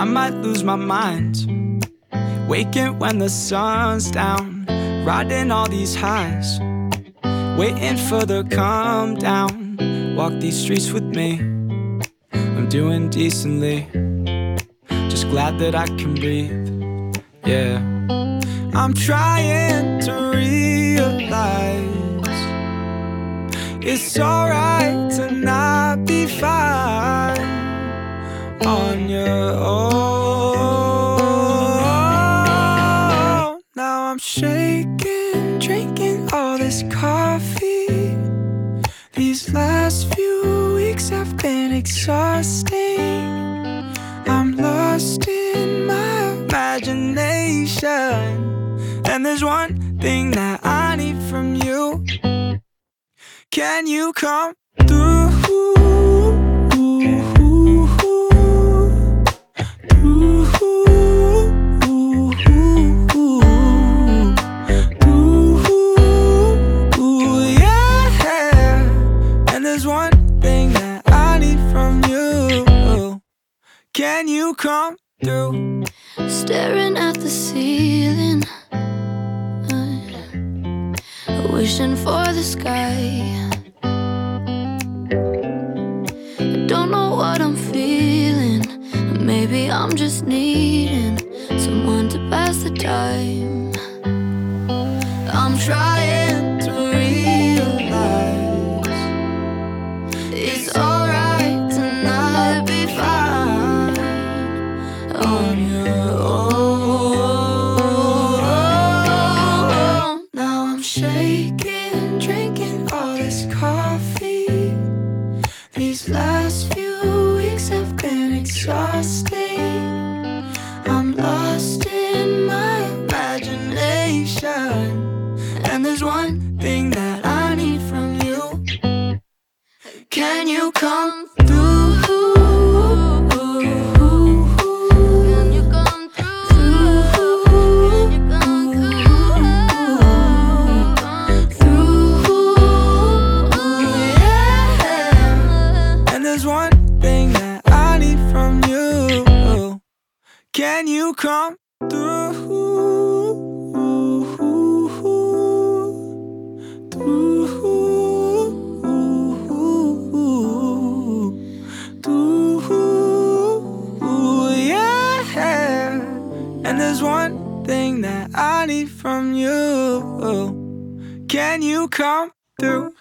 I might lose my mind, waking when the sun's down, riding all these highs, waiting for the calm down. Walk these streets with me, I'm doing decently, just glad that I can breathe. Yeah, I'm trying to realize it's alright to not be fine on your own. Now I'm shaking, drinking all this coffee. These last few weeks have been exhausting. I'm lost in my imagination, and there's one thing that I need from you. Can you come through? Can you come through? Staring at the ceiling, wishing for the sky. I don't know what I'm feeling. Maybe I'm just needing someone to pass the time. I'm trying to realize it's alright to not be fine on your own. Now I'm shaking, drinking all this coffee. These last few weeks have been exhausting. I'm lost in my imagination, and there's one thing that I need from you. Can you come through? Can you come through? Yeah. And there's one thing that I need from you. Can you come through?